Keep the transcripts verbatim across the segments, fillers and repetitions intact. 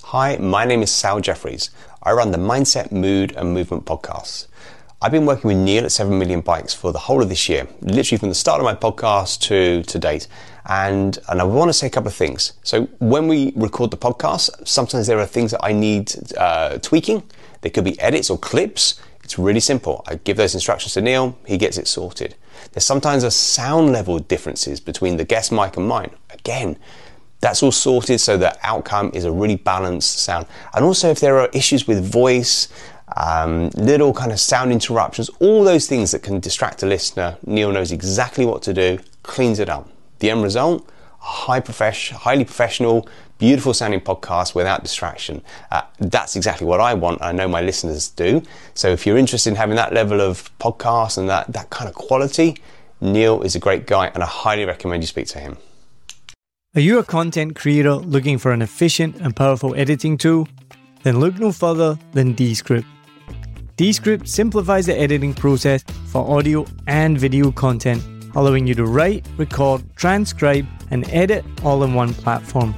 Hi, my name is Sal Jeffries. I run the Mindset, Mood and Movement podcasts. I've been working with Neil at seven million Bikes for the whole of this year, literally from the start of my podcast to, to date. And, and I want to say a couple of things. So when we record the podcast, sometimes there are things that I need uh, tweaking. There could be edits or clips. It's really simple. I give those instructions to Neil, he gets it sorted. There's sometimes a sound level differences between the guest mic and mine. Again, that's all sorted so the outcome is a really balanced sound. And also if there are issues with voice, um, little kind of sound interruptions, all those things that can distract a listener, Neil knows exactly what to do, cleans it up. The end result, a high profes- highly professional, beautiful sounding podcast without distraction. Uh, that's exactly what I want. I know my listeners do. So if you're interested in having that level of podcast and that, that kind of quality, Neil is a great guy and I highly recommend you speak to him. Are you a content creator looking for an efficient and powerful editing tool? Then look no further than Descript. Descript simplifies the editing process for audio and video content, allowing you to write, record, transcribe, and edit all in one platform.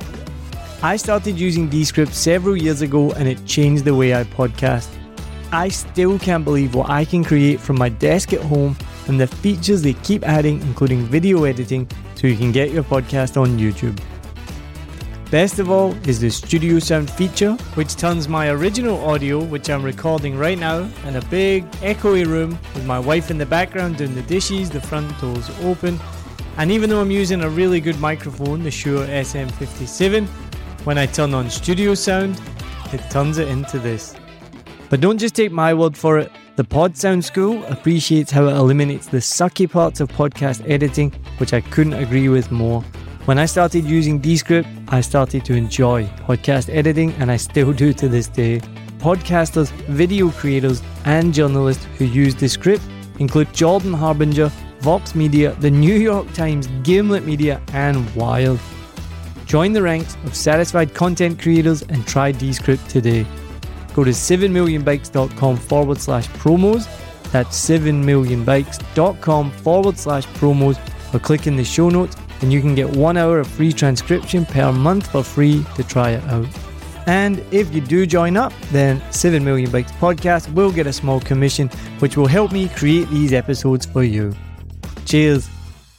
I started using Descript several years ago and it changed the way I podcast. I still can't believe what I can create from my desk at home and the features they keep adding, including video editing, so you can get your podcast on YouTube. Best of all is the Studio Sound feature, which turns my original audio, which I'm recording right now, in a big echoey room with my wife in the background doing the dishes, the front doors open. And even though I'm using a really good microphone, the Shure S M fifty-seven, when I turn on Studio Sound, it turns it into this. But don't just take my word for it. The Pod Sound School appreciates how it eliminates the sucky parts of podcast editing, which I couldn't agree with more. When I started using Descript, I started to enjoy podcast editing, and I still do to this day. Podcasters, video creators, and journalists who use Descript include Jordan Harbinger, Vox Media, The New York Times, Gimlet Media, and Wired. Join the ranks of satisfied content creators and try Descript today. Go to seven million bikes dot com forward slash promos. That's seven million bikes dot com forward slash promos, or click in the show notes and you can get one hour of free transcription per month for free to try it out. And if you do join up, then seven million Bikes Podcast will get a small commission, which will help me create these episodes for you. Cheers.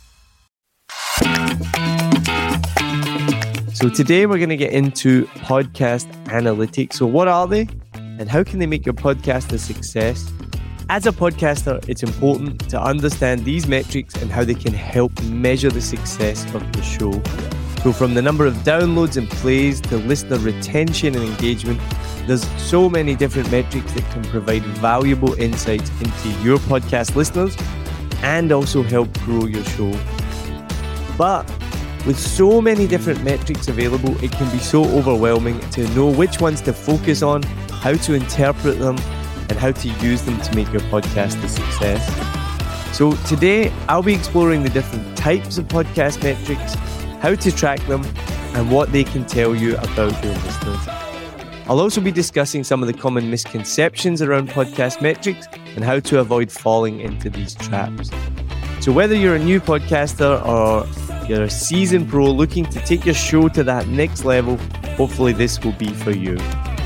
So today we're going to get into podcast analytics. So what are they and how can they make your podcast a success? As a podcaster, it's important to understand these metrics and how they can help measure the success of the show. So from the number of downloads and plays to listener retention and engagement, there's so many different metrics that can provide valuable insights into your podcast listeners and also help grow your show. But with so many different metrics available, it can be so overwhelming to know which ones to focus on, how to interpret them, and how to use them to make your podcast a success. So today, I'll be exploring the different types of podcast metrics, how to track them, and what they can tell you about your listeners. I'll also be discussing some of the common misconceptions around podcast metrics and how to avoid falling into these traps. So whether you're a new podcaster or you're a seasoned pro looking to take your show to that next level, hopefully this will be for you.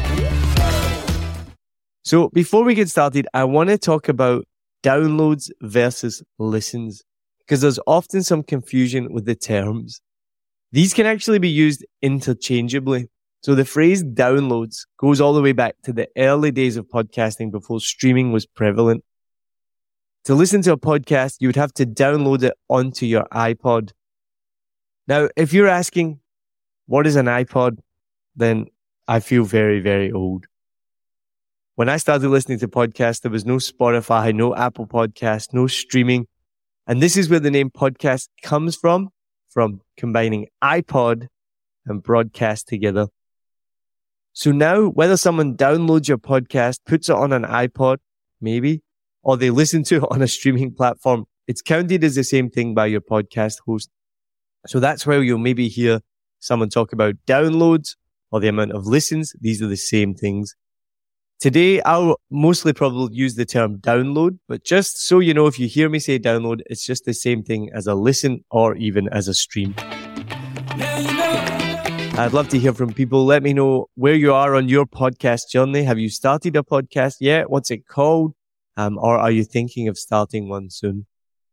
So before we get started, I want to talk about downloads versus listens, because there's often some confusion with the terms. These can actually be used interchangeably. So the phrase downloads goes all the way back to the early days of podcasting before streaming was prevalent. To listen to a podcast, you would have to download it onto your iPod. Now, if you're asking, what is an iPod? Then I feel very, very old. When I started listening to podcasts, there was no Spotify, no Apple Podcasts, no streaming. And this is where the name podcast comes from, from combining iPod and broadcast together. So now, whether someone downloads your podcast, puts it on an iPod, maybe, or they listen to it on a streaming platform, it's counted as the same thing by your podcast host. So that's where you'll maybe hear someone talk about downloads or the amount of listens. These are the same things. Today, I'll mostly probably use the term download, but just so you know, if you hear me say download, it's just the same thing as a listen or even as a stream. I'd love to hear from people. Let me know where you are on your podcast journey. Have you started a podcast yet? What's it called? Um, or are you thinking of starting one soon?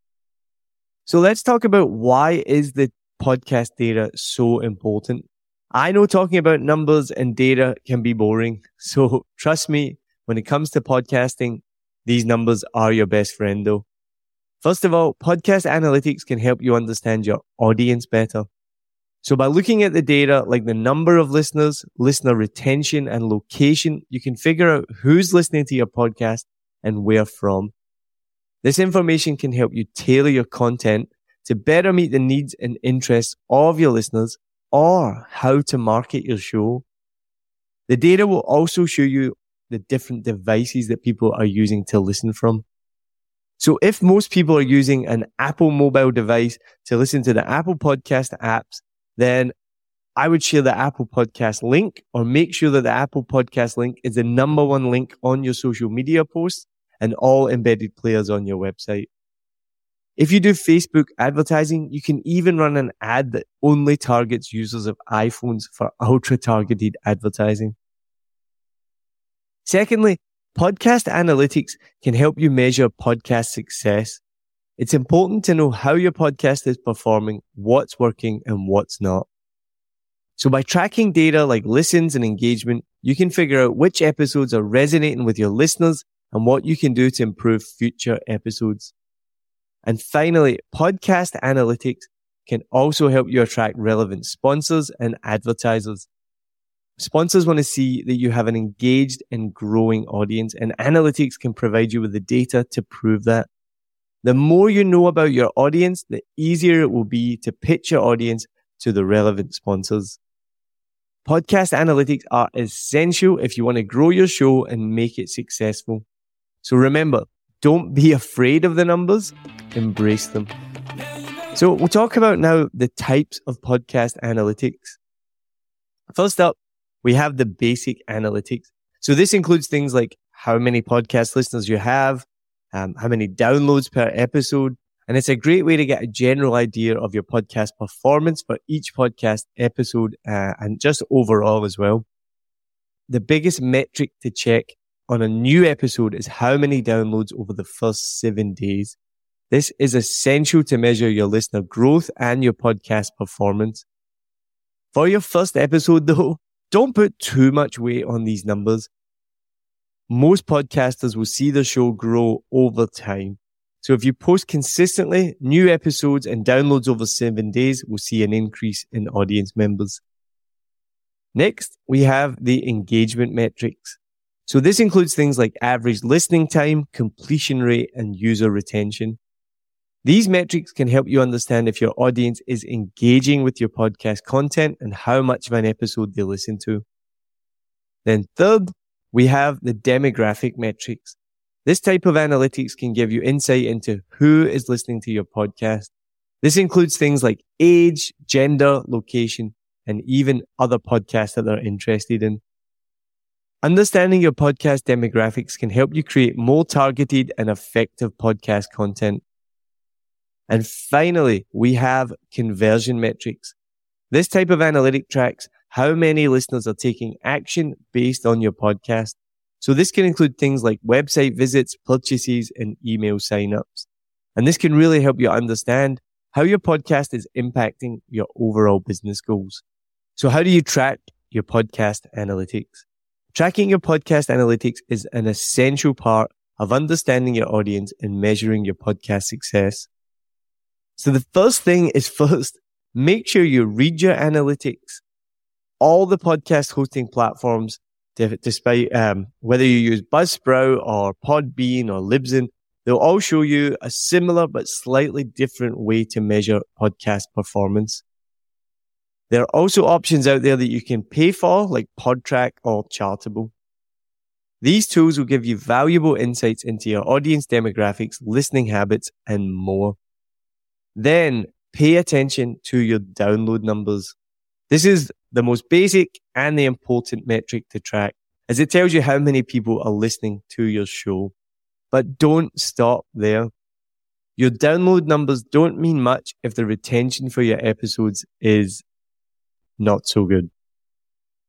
So let's talk about why is the podcast data so important. I know talking about numbers and data can be boring. So trust me, when it comes to podcasting, these numbers are your best friend though. First of all, podcast analytics can help you understand your audience better. So by looking at the data like the number of listeners, listener retention, and location, you can figure out who's listening to your podcast and where from. This information can help you tailor your content to better meet the needs and interests of your listeners or how to market your show. The data will also show you the different devices that people are using to listen from. So if most people are using an Apple mobile device to listen to the Apple Podcast apps, then I would share the Apple Podcast link, or make sure that the Apple Podcast link is the number one link on your social media posts and all embedded players on your website. If you do Facebook advertising, you can even run an ad that only targets users of iPhones for ultra-targeted advertising. Secondly, podcast analytics can help you measure podcast success. It's important to know how your podcast is performing, what's working, and what's not. So by tracking data like listens and engagement, you can figure out which episodes are resonating with your listeners and what you can do to improve future episodes. And finally, podcast analytics can also help you attract relevant sponsors and advertisers. Sponsors want to see that you have an engaged and growing audience, and analytics can provide you with the data to prove that. The more you know about your audience, the easier it will be to pitch your audience to the relevant sponsors. Podcast analytics are essential if you want to grow your show and make it successful. So remember, don't be afraid of the numbers, embrace them. So we'll talk about now the types of podcast analytics. First up, we have the basic analytics. So this includes things like how many podcast listeners you have, um, how many downloads per episode, and it's a great way to get a general idea of your podcast performance for each podcast episode uh, and just overall as well. The biggest metric to check on a new episode is how many downloads over the first seven days. This is essential to measure your listener growth and your podcast performance. For your first episode though, don't put too much weight on these numbers. Most podcasters will see their show grow over time. So if you post consistently, new episodes and downloads over seven days will see an increase in audience members. Next, we have the engagement metrics. So this includes things like average listening time, completion rate, and user retention. These metrics can help you understand if your audience is engaging with your podcast content and how much of an episode they listen to. Then third, we have the demographic metrics. This type of analytics can give you insight into who is listening to your podcast. This includes things like age, gender, location, and even other podcasts that they're interested in. Understanding your podcast demographics can help you create more targeted and effective podcast content. And finally, we have conversion metrics. This type of analytic tracks how many listeners are taking action based on your podcast. So this can include things like website visits, purchases, and email signups. And this can really help you understand how your podcast is impacting your overall business goals. So how do you track your podcast analytics? Tracking your podcast analytics is an essential part of understanding your audience and measuring your podcast success. So the first thing is first, make sure you read your analytics. All the podcast hosting platforms, despite um, whether you use Buzzsprout or Podbean or Libsyn, they'll all show you a similar but slightly different way to measure podcast performance. There are also options out there that you can pay for, like Podtrac or Chartable. These tools will give you valuable insights into your audience demographics, listening habits, and more. Then pay attention to your download numbers. This is the most basic and the important metric to track, as it tells you how many people are listening to your show. But don't stop there. Your download numbers don't mean much if the retention for your episodes is not so good.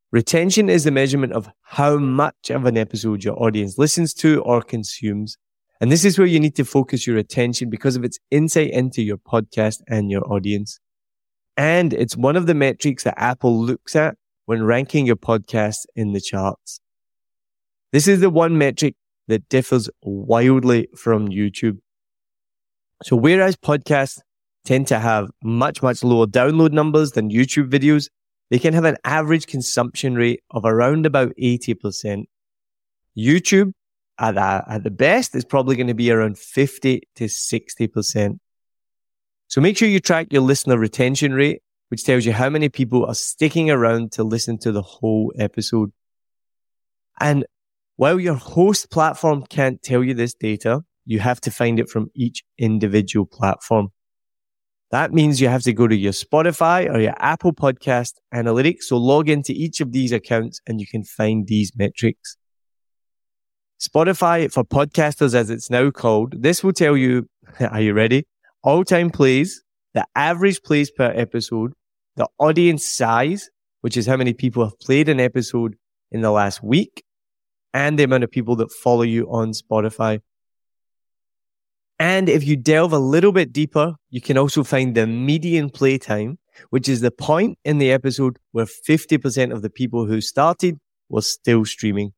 Retention is the measurement of how much of an episode your audience listens to or consumes. And this is where you need to focus your attention because of its insight into your podcast and your audience. And it's one of the metrics that Apple looks at when ranking your podcast in the charts. This is the one metric that differs wildly from YouTube. So whereas podcasts tend to have much, much lower download numbers than YouTube videos, they can have an average consumption rate of around about eighty percent. YouTube, at the, at the best, is probably going to be around fifty to sixty percent. So make sure you track your listener retention rate, which tells you how many people are sticking around to listen to the whole episode. And while your host platform can't tell you this data, you have to find it from each individual platform. That means you have to go to your Spotify or your Apple Podcast Analytics. So log into each of these accounts and you can find these metrics. Spotify for podcasters, as it's now called, this will tell you, are you ready? All-time plays, the average plays per episode, the audience size, which is how many people have played an episode in the last week, and the amount of people that follow you on Spotify. And if you delve a little bit deeper, you can also find the median playtime, which is the point in the episode where fifty percent of the people who started were still streaming.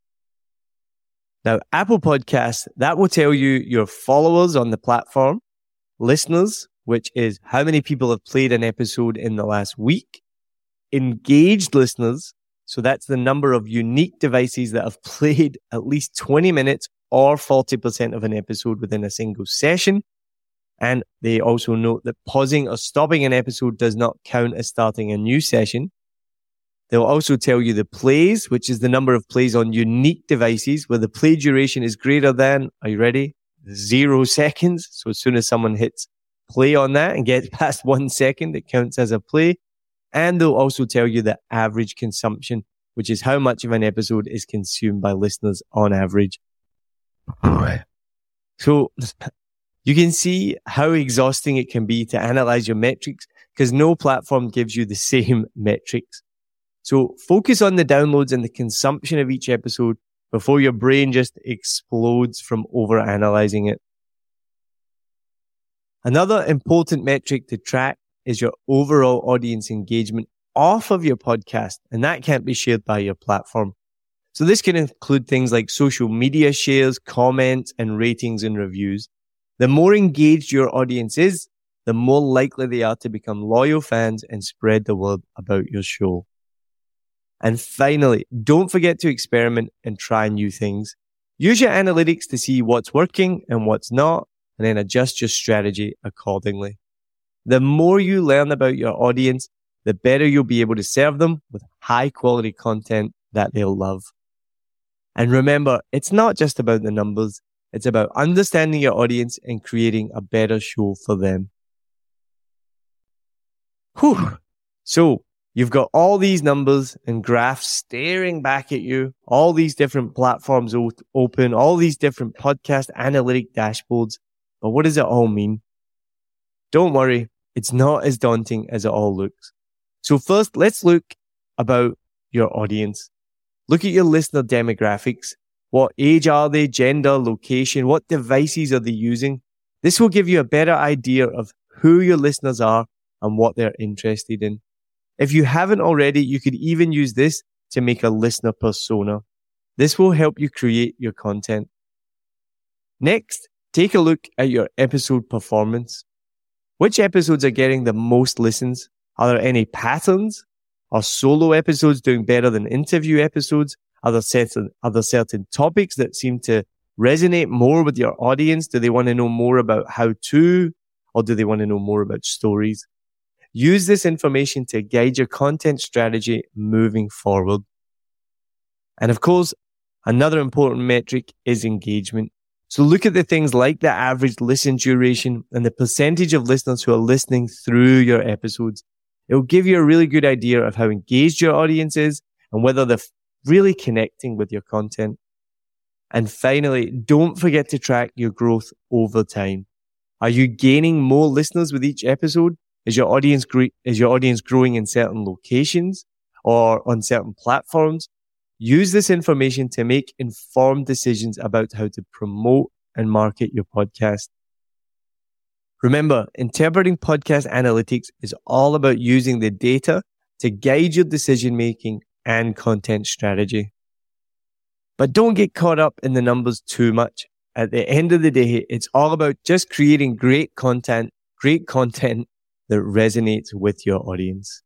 Now, Apple Podcasts, that will tell you your followers on the platform, listeners, which is how many people have played an episode in the last week, engaged listeners, so that's the number of unique devices that have played at least twenty minutes or forty percent of an episode within a single session. And they also note that pausing or stopping an episode does not count as starting a new session. They'll also tell you the plays, which is the number of plays on unique devices where the play duration is greater than, are you ready? Zero seconds. So as soon as someone hits play on that and gets past one second, it counts as a play. And they'll also tell you the average consumption, which is how much of an episode is consumed by listeners on average. So you can see how exhausting it can be to analyze your metrics because no platform gives you the same metrics. So focus on the downloads and the consumption of each episode before your brain just explodes from overanalyzing it. Another important metric to track is your overall audience engagement off of your podcast, and that can't be shared by your platform. So this can include things like social media shares, comments, and ratings and reviews. The more engaged your audience is, the more likely they are to become loyal fans and spread the word about your show. And finally, don't forget to experiment and try new things. Use your analytics to see what's working and what's not, and then adjust your strategy accordingly. The more you learn about your audience, the better you'll be able to serve them with high quality content that they'll love. And remember, it's not just about the numbers. It's about understanding your audience and creating a better show for them. Whew. So you've got all these numbers and graphs staring back at you, all these different platforms open, all these different podcast analytic dashboards. But what does it all mean? Don't worry. It's not as daunting as it all looks. So first, let's look about your audience. Look at your listener demographics. What age are they? Gender, location, what devices are they using? This will give you a better idea of who your listeners are and what they're interested in. If you haven't already, you could even use this to make a listener persona. This will help you create your content. Next, take a look at your episode performance. Which episodes are getting the most listens? Are there any patterns? Are solo episodes doing better than interview episodes? Are there certain, are there certain topics that seem to resonate more with your audience? Do they want to know more about how to, or do they want to know more about stories? Use this information to guide your content strategy moving forward. And of course, another important metric is engagement. So look at the things like the average listen duration and the percentage of listeners who are listening through your episodes. It will give you a really good idea of how engaged your audience is and whether they're really connecting with your content. And finally, don't forget to track your growth over time. Are you gaining more listeners with each episode? Is your audience gre- is your audience growing in certain locations? or on certain platforms. Use this information to make informed decisions about how to promote and market your podcast. Remember, interpreting podcast analytics is all about using the data to guide your decision-making and content strategy. But don't get caught up in the numbers too much. At the end of the day, it's all about just creating great content, great content that resonates with your audience.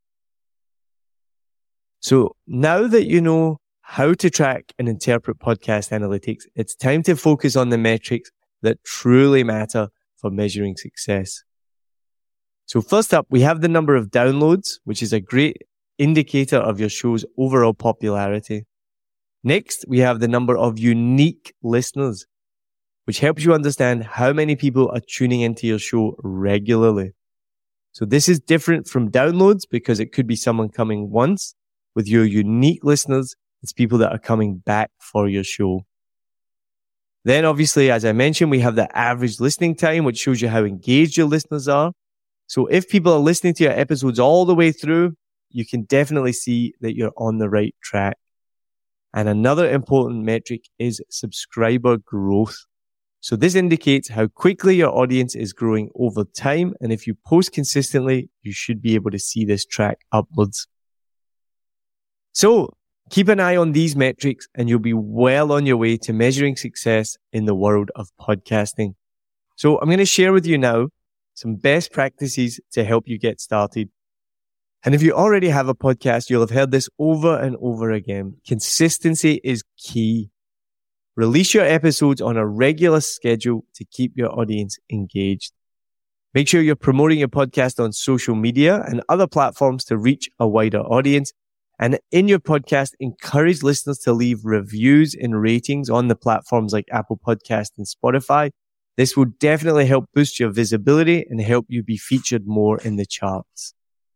So now that you know how to track and interpret podcast analytics, it's time to focus on the metrics that truly matter for measuring success. So first up, we have the number of downloads, which is a great indicator of your show's overall popularity. Next, we have the number of unique listeners, which helps you understand how many people are tuning into your show regularly. So this is different from downloads because it could be someone coming once. With your unique listeners, it's people that are coming back for your show. Then obviously, as I mentioned, we have the average listening time, which shows you how engaged your listeners are. So if people are listening to your episodes all the way through, you can definitely see that you're on the right track. And another important metric is subscriber growth. So this indicates how quickly your audience is growing over time. And if you post consistently, you should be able to see this track upwards. So keep an eye on these metrics and you'll be well on your way to measuring success in the world of podcasting. So I'm going to share with you now some best practices to help you get started. And if you already have a podcast, you'll have heard this over and over again. Consistency is key. Release your episodes on a regular schedule to keep your audience engaged. Make sure you're promoting your podcast on social media and other platforms to reach a wider audience. And in your podcast, encourage listeners to leave reviews and ratings on the platforms like Apple Podcasts and Spotify. This will definitely help boost your visibility and help you be featured more in the charts.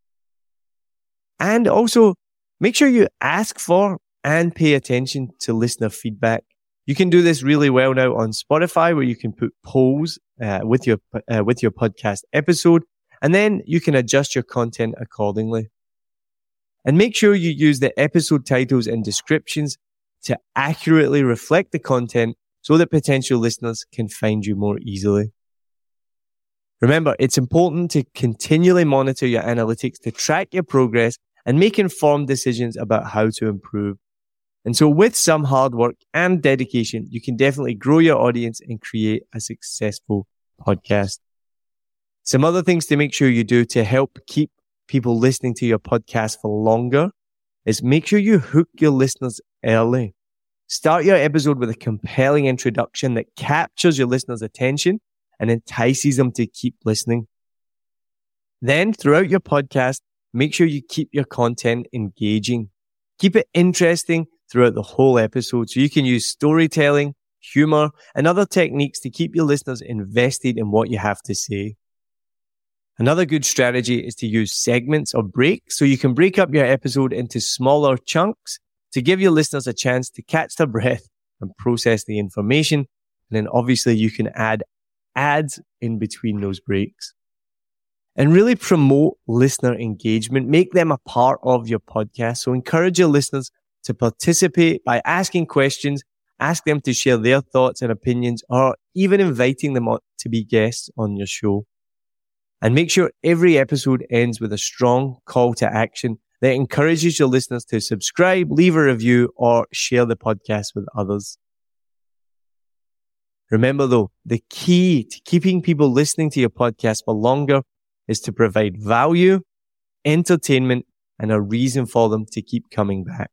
And also, make sure you ask for and pay attention to listener feedback. You can do this really well now on Spotify, where you can put polls uh, with your uh, with your podcast episode, and then you can adjust your content accordingly. And make sure you use the episode titles and descriptions to accurately reflect the content so that potential listeners can find you more easily. Remember, it's important to continually monitor your analytics to track your progress and make informed decisions about how to improve. And so with some hard work and dedication, you can definitely grow your audience and create a successful podcast. Some other things to make sure you do to help keep people listening to your podcast for longer is make sure you hook your listeners early. Start your episode with a compelling introduction that captures your listeners' attention and entices them to keep listening. Then throughout your podcast, make sure you keep your content engaging. Keep it interesting throughout the whole episode so you can use storytelling, humor, and other techniques to keep your listeners invested in what you have to say. Another good strategy is to use segments or breaks so you can break up your episode into smaller chunks to give your listeners a chance to catch their breath and process the information. And then obviously you can add ads in between those breaks. And really promote listener engagement. Make them a part of your podcast. So encourage your listeners to participate by asking questions, ask them to share their thoughts and opinions, or even inviting them to be guests on your show. And make sure every episode ends with a strong call to action that encourages your listeners to subscribe, leave a review, or share the podcast with others. Remember though, the key to keeping people listening to your podcast for longer is to provide value, entertainment, and a reason for them to keep coming back.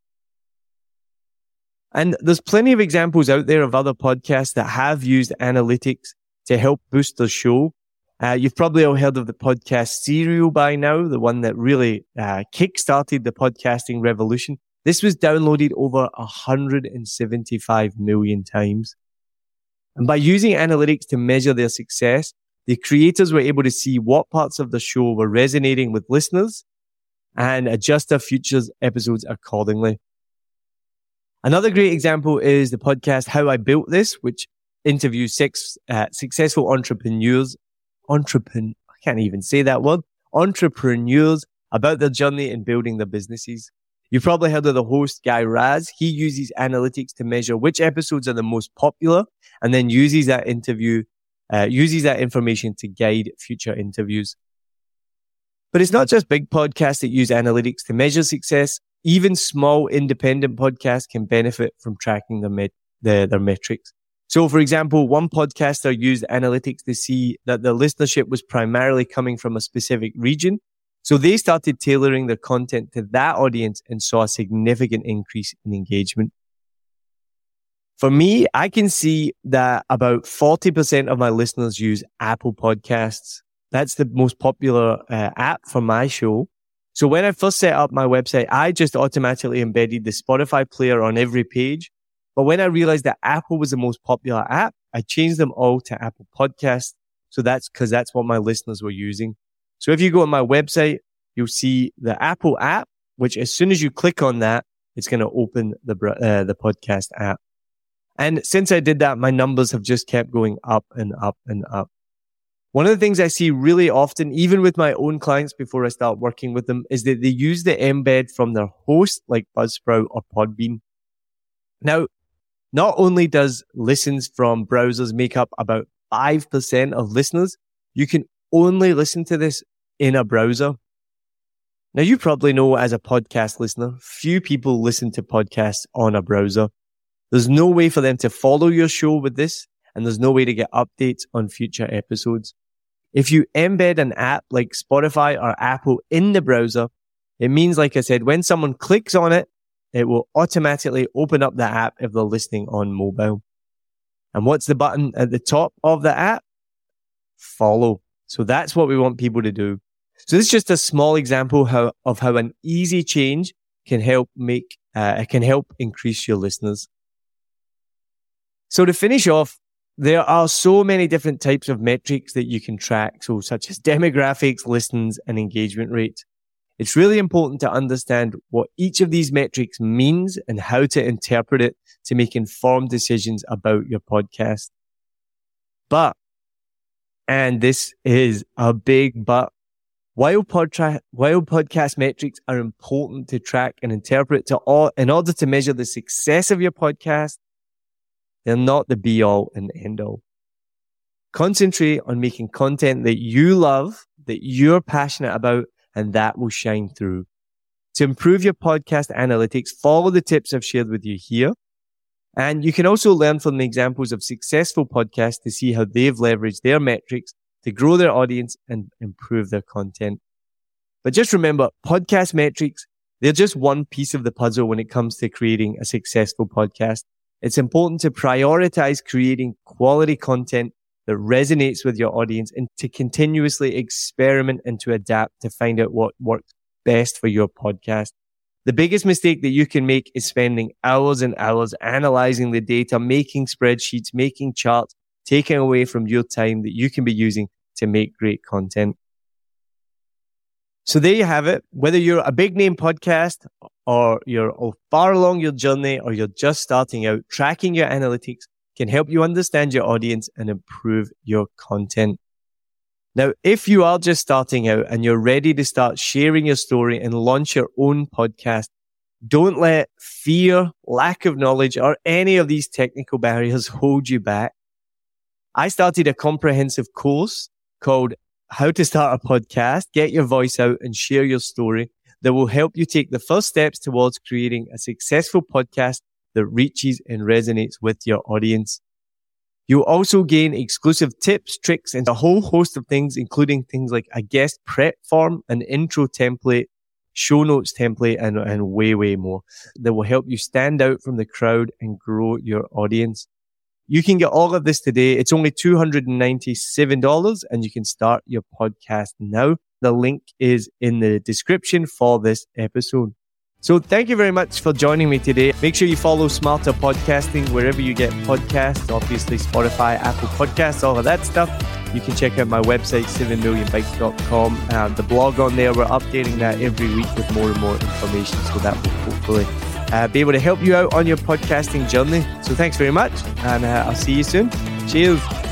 And there's plenty of examples out there of other podcasts that have used analytics to help boost their show. Uh, you've probably all heard of the podcast Serial by now, the one that really uh, kick-started the podcasting revolution. This was downloaded over one hundred seventy-five million times. And by using analytics to measure their success, the creators were able to see what parts of the show were resonating with listeners and adjust their future episodes accordingly. Another great example is the podcast How I Built This, which interviews six uh, successful entrepreneurs, entrepreneur, I can't even say that word, entrepreneurs about their journey in building their businesses. You've probably heard of the host, Guy Raz. He uses analytics to measure which episodes are the most popular and then uses that interview, uh, uses that information to guide future interviews. But it's not just big podcasts that use analytics to measure success. Even small independent podcasts can benefit from tracking their, met- their, their metrics. So, for example, one podcaster used analytics to see that the listenership was primarily coming from a specific region. So they started tailoring their content to that audience and saw a significant increase in engagement. For me, I can see that about forty percent of my listeners use Apple Podcasts. That's the most popular uh, app for my show. So when I first set up my website, I just automatically embedded the Spotify player on every page. But when I realized that Apple was the most popular app, I changed them all to Apple Podcasts. So that's because that's what my listeners were using. So if you go on my website, you'll see the Apple app, which as soon as you click on that, it's going to open the uh, the podcast app. And since I did that, my numbers have just kept going up and up and up. One of the things I see really often, even with my own clients before I start working with them, is that they use the embed from their host like Buzzsprout or Podbean. Now, not only does listens from browsers make up about five percent of listeners, you can only listen to this in a browser. Now, you probably know as a podcast listener, few people listen to podcasts on a browser. There's no way for them to follow your show with this, and there's no way to get updates on future episodes. If you embed an app like Spotify or Apple in the browser, it means, like I said, when someone clicks on it, it will automatically open up the app if they're listening on mobile. And what's the button at the top of the app? Follow. So that's what we want people to do. So this is just a small example how, of how an easy change can help make, uh, it can help increase your listeners. So to finish off, there are so many different types of metrics that you can track, so such as demographics, listens, and engagement rates. It's really important to understand what each of these metrics means and how to interpret it to make informed decisions about your podcast. But, and this is a big but, while, podtra- while podcast metrics are important to track and interpret to all, in order to measure the success of your podcast, they're not the be-all and end-all. Concentrate on making content that you love, that you're passionate about, and that will shine through. To improve your podcast analytics, follow the tips I've shared with you here. And you can also learn from the examples of successful podcasts to see how they've leveraged their metrics to grow their audience and improve their content. But just remember, podcast metrics, they're just one piece of the puzzle when it comes to creating a successful podcast. It's important to prioritize creating quality content that resonates with your audience and to continuously experiment and to adapt to find out what works best for your podcast. The biggest mistake that you can make is spending hours and hours analyzing the data, making spreadsheets, making charts, taking away from your time that you can be using to make great content. So there you have it. Whether you're a big name podcast or you're far along your journey or you're just starting out, tracking your analytics can help you understand your audience and improve your content. Now, if you are just starting out and you're ready to start sharing your story and launch your own podcast, don't let fear, lack of knowledge, or any of these technical barriers hold you back. I started a comprehensive course called How to Start a Podcast, Get Your Voice Out and Share Your Story that will help you take the first steps towards creating a successful podcast that reaches and resonates with your audience. You'll also gain exclusive tips, tricks, and a whole host of things, including things like a guest prep form, an intro template, show notes template, and, and way, way more that will help you stand out from the crowd and grow your audience. You can get all of this today. It's only two hundred ninety-seven dollars and you can start your podcast now. The link is in the description for this episode. So thank you very much for joining me today. Make sure you follow Smarter Podcasting wherever you get podcasts, obviously Spotify, Apple Podcasts, all of that stuff. You can check out my website, seven million bikes dot com. And the blog on there, we're updating that every week with more and more information. So that will hopefully uh, be able to help you out on your podcasting journey. So thanks very much. And uh, I'll see you soon. Cheers.